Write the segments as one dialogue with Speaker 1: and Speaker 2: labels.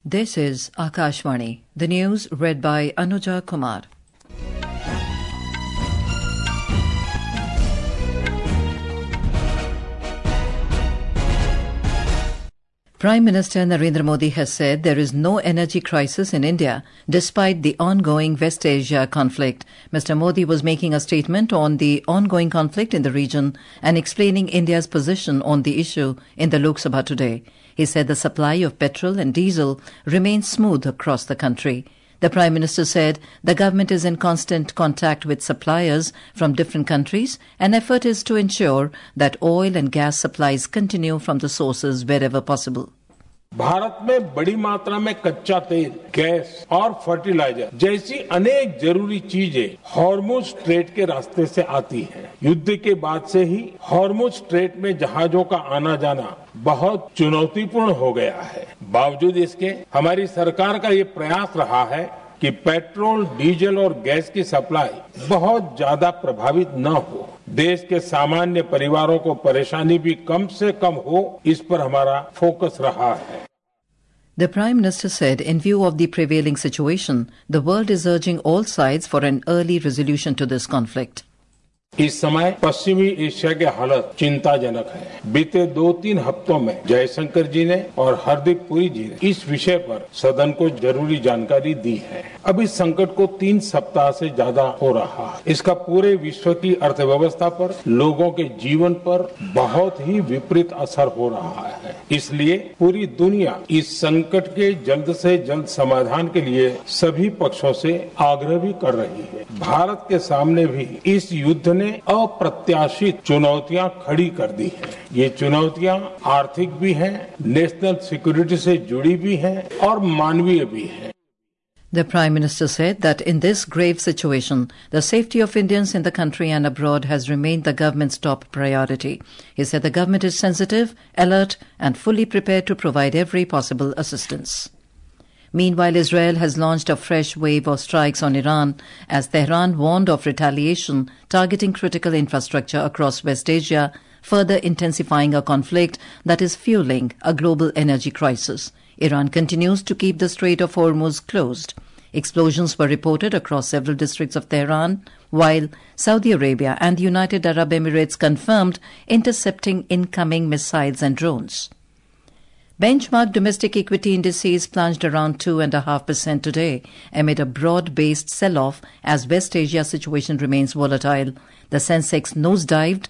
Speaker 1: This is Akashvani. The news read by Anuja Kumar. Prime Minister Narendra Modi has said there is no energy crisis in India despite the ongoing West Asia conflict. Mr. Modi was making a statement on the ongoing conflict in the region and explaining India's position on the issue in the Lok Sabha today. He said the supply of petrol and diesel remains smooth across the country. The Prime Minister said the government is in constant contact with suppliers from different countries and effort is to ensure that oil and gas supplies continue from the sources wherever possible.
Speaker 2: Bharat में बड़ी मात्रा में कच्चा तेल, gas और fertiliser जैसी अनेक जरूरी चीजें हॉर्मुज स्ट्रेट के रास्ते से आती हैं। युद्ध के बाद से ही हॉर्मुज स्ट्रेट में जहाजों का आना जाना बहुत चुनौतीपूर्ण हो गया है। बावजूद इसके हमारी सरकार का ये प्रयास रहा है कि पेट्रोल, डीजल और गैस की सप्लाई बहुत ज्यादा प्रभावित न हो। देश के सामान्य परिवारों को परेशानी भी कम से कम हो, इस पर हमारा फोकस रहा है।
Speaker 1: The Prime Minister said, in view of the prevailing situation, the world is urging all sides for an early resolution to this conflict.
Speaker 2: इस समय पश्चिमी एशिया के हालत चिंताजनक है। बीते 2-3 हफ्तों में जयशंकर जी ने और हरदीप पुरी जी ने इस विषय पर सदन को जरूरी जानकारी दी है। अब इस संकट को 3 सप्ताह से ज्यादा हो रहा है। इसका पूरे विश्व की अर्थव्यवस्था पर, लोगों के जीवन पर बहुत ही विपरीत असर हो रहा है। इसलिए पूरी दुनिया इस संकट के जल्द से जल्द समाधान के लिए सभी पक्षों से आग्रह भी कर रही है। भारत के सामने भी इस युद्ध ने अप्रत्याशित चुनौतियां खड़ी कर दी हैं। ये चुनौतियां आर्थिक भी हैं, नेशनल सिक्योरिटी से जुड़ी भी हैं और मानवीय भी हैं।
Speaker 1: The Prime Minister said that in this grave situation, the safety of Indians in the country and abroad has remained the government's top priority. He said the government is sensitive, alert and fully prepared to provide every possible assistance. Meanwhile, Israel has launched a fresh wave of strikes on Iran as Tehran warned of retaliation targeting critical infrastructure across West Asia, further intensifying a conflict that is fueling a global energy crisis. Iran continues to keep the Strait of Hormuz closed. Explosions were reported across several districts of Tehran, while Saudi Arabia and the United Arab Emirates confirmed intercepting incoming missiles and drones. Benchmark domestic equity indices plunged around 2.5% today amid a broad-based sell-off as West Asia's situation remains volatile. The Sensex nosedived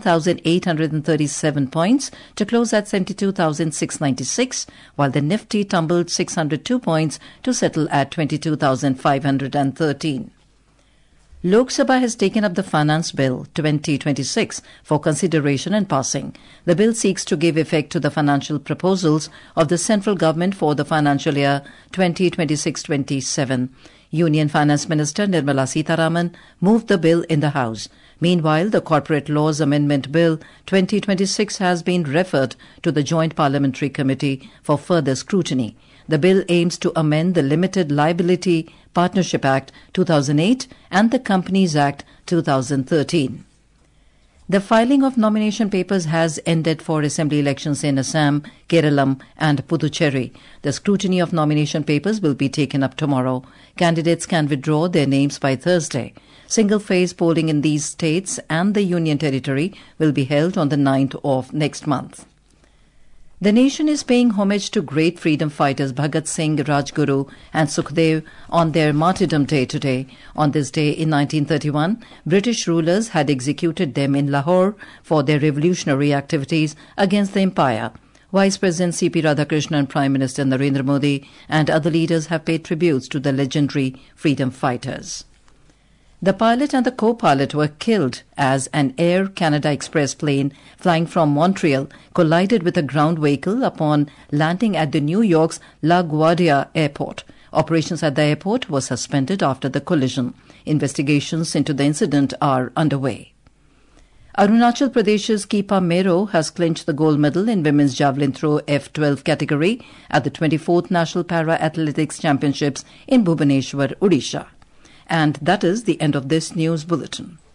Speaker 1: 1,837 points to close at 72,696, while the Nifty tumbled 602 points to settle at 22,513. Lok Sabha has taken up the Finance Bill 2026 for consideration and passing. The bill seeks to give effect to the financial proposals of the central government for the financial year 2026-27. Union Finance Minister Nirmala Sitharaman moved the bill in the House. Meanwhile, the Corporate Laws Amendment Bill 2026 has been referred to the Joint Parliamentary Committee for further scrutiny. The bill aims to amend the Limited Liability Partnership Act 2008 and the Companies Act 2013. The filing of nomination papers has ended for assembly elections in Assam, Kerala and Puducherry. The scrutiny of nomination papers will be taken up tomorrow. Candidates can withdraw their names by Thursday. Single-phase polling in these states and the Union Territory will be held on the 9th of next month. The nation is paying homage to great freedom fighters Bhagat Singh, Rajguru and Sukhdev on their martyrdom day today. On this day in 1931, British rulers had executed them in Lahore for their revolutionary activities against the empire. Vice President C.P. Radhakrishnan, Prime Minister Narendra Modi and other leaders have paid tributes to the legendary freedom fighters. The pilot and the co-pilot were killed as an Air Canada Express plane flying from Montreal collided with a ground vehicle upon landing at the New York's LaGuardia Airport. Operations at the airport were suspended after the collision. Investigations into the incident are underway. Arunachal Pradesh's Keepa Mero has clinched the gold medal in women's javelin throw F12 category at the 24th National Para Athletics Championships in Bhubaneswar, Odisha. And that is the end of this news bulletin.